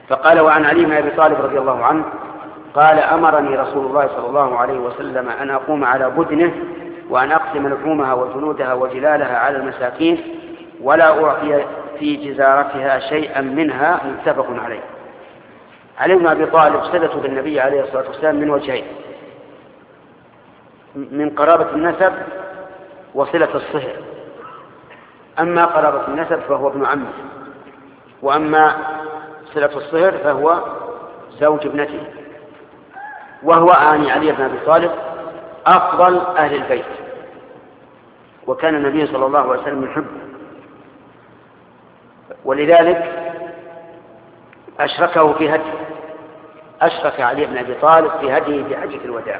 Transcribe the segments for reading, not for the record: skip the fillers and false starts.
فقال: وعن علي بن أبي طالب رضي الله عنه قال: أمرني رسول الله صلى الله عليه وسلم أن أقوم على بدنه وأن أقسم لحومها وجنودها وجلالها على المساكين ولا أعطي في جزارتها شيئا منها. متفق عليه. علي بن أبي طالب صلته بالنبي عليه الصلاة والسلام من وجهين: من قرابة النسب وصلة الصهر. أما قرابة النسب فهو ابن عمه، وأما صلة الصهر فهو زوج ابنته. وهو علي بن أبي طالب أفضل أهل البيت، وكان النبي صلى الله عليه وسلم يحبه، ولذلك أشركه في هديه. أشرك علي بن أبي طالب في هديه في حجة الوداع،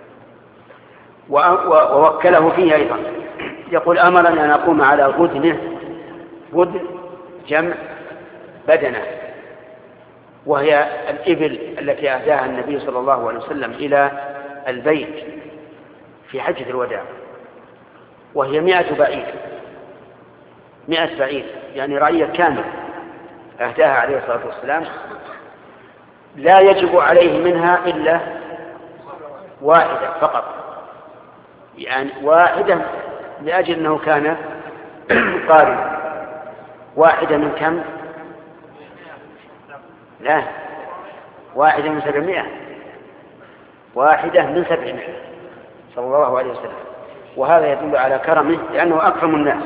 ووكله فيه أيضا. يقول: أمرني أن أقوم على بدنه. بدن جمع بدنه، وهي الإبل التي أهداها النبي صلى الله عليه وسلم إلى البيت في حجة الوداع، وهي 100 بعير، 100 بعير، يعني رعية كاملة أهداها عليه الصلاة والسلام، لا يجب عليه منها إلا واحدة فقط، يعني واحدة لأجل أنه كان قارن. واحدة من كم؟ لا، واحدة من 700. واحدة من 700 صلى الله عليه وسلم. وهذا يدل على كرمه لأنه أكرم الناس.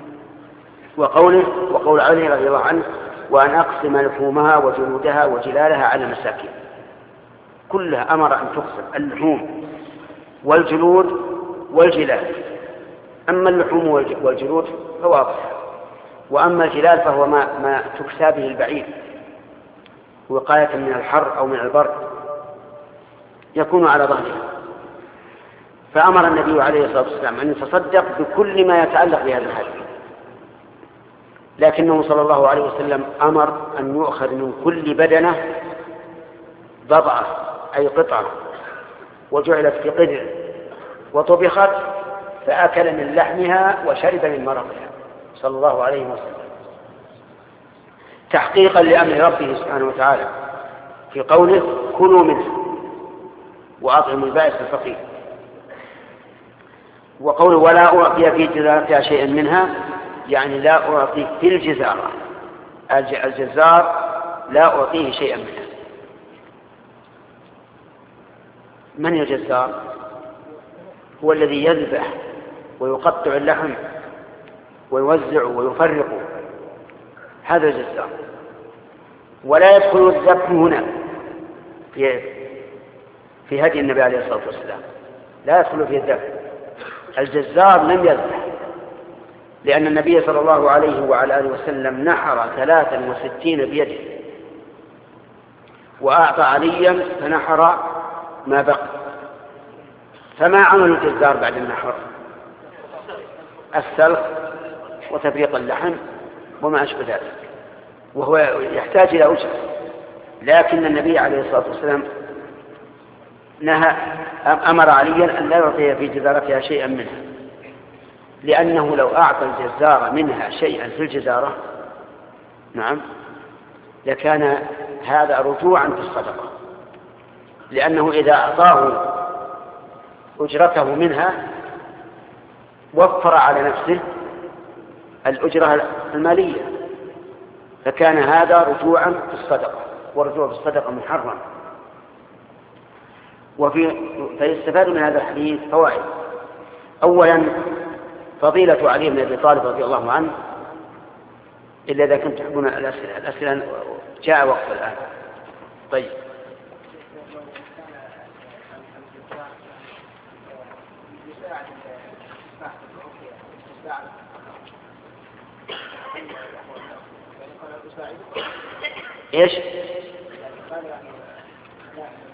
وقول علي رضي الله عنه: وأن أقسم لحومها وجلودها وجلالها على المساكين. كلها أمر أن تقسم: اللحوم والجلود والجلال. أما اللحوم والجلود فواضح، وأما الجلال فهو ما تكسى به البعير وقاية من الحر أو من البرد، يكون على ظهرها. فأمر النبي عليه الصلاة والسلام أن يتصدق بكل ما يتعلق بهذا الحديث، لكنه صلى الله عليه وسلم أمر أن يؤخذ من كل بدنة ضبعة أي قطعة، وجعلت في قدر وطبخت، فأكل من لحمها وشرب من مرقها صلى الله عليه وسلم، تحقيقا لأمر ربه سبحانه وتعالى في قوله: كلوا منه وأطعموا البائس الفقير. وقوله: ولا أعطي في جزارتها شيئا منها، يعني لا أعطي في الجزارة. الجزار لا أعطيه شيئا منها. من الجزار؟ هو الذي يذبح ويقطع اللحم ويوزع ويفرق، هذا الجزار. ولا يدخل الذبح هنا في هدي النبي عليه الصلاة والسلام، لا يدخل فيه الذبح. الجزار لم يذبح، لأن النبي صلى الله عليه وعلى آله وسلم نحر 63 بيده، وأعطى عليا فنحر ما بقي. فما عمل الجزار بعد النحر؟ السلخ وتفريق اللحم وما أشبه ذلك، وهو يحتاج إلى أجر. لكن النبي عليه الصلاة والسلام أمر عليا أن لا يعطي في جزارتها شيئا منها، لأنه لو أعطى الجزار منها شيئا في الجزارة لكان هذا رجوعا في الصدقة، لأنه إذا أعطاه أجرته منها وفر على نفسه الأجرة المالية، فكان هذا رجوعا في الصدقة، ورجوع في الصدقة محرم. فيستفاد من هذا الحديث فوائد. أولا فضيلة علي بن أبي طالب رضي الله عنه، إلا إذا كنت تحبون الأسئلة جاء وقت الآن. طيب، ايش؟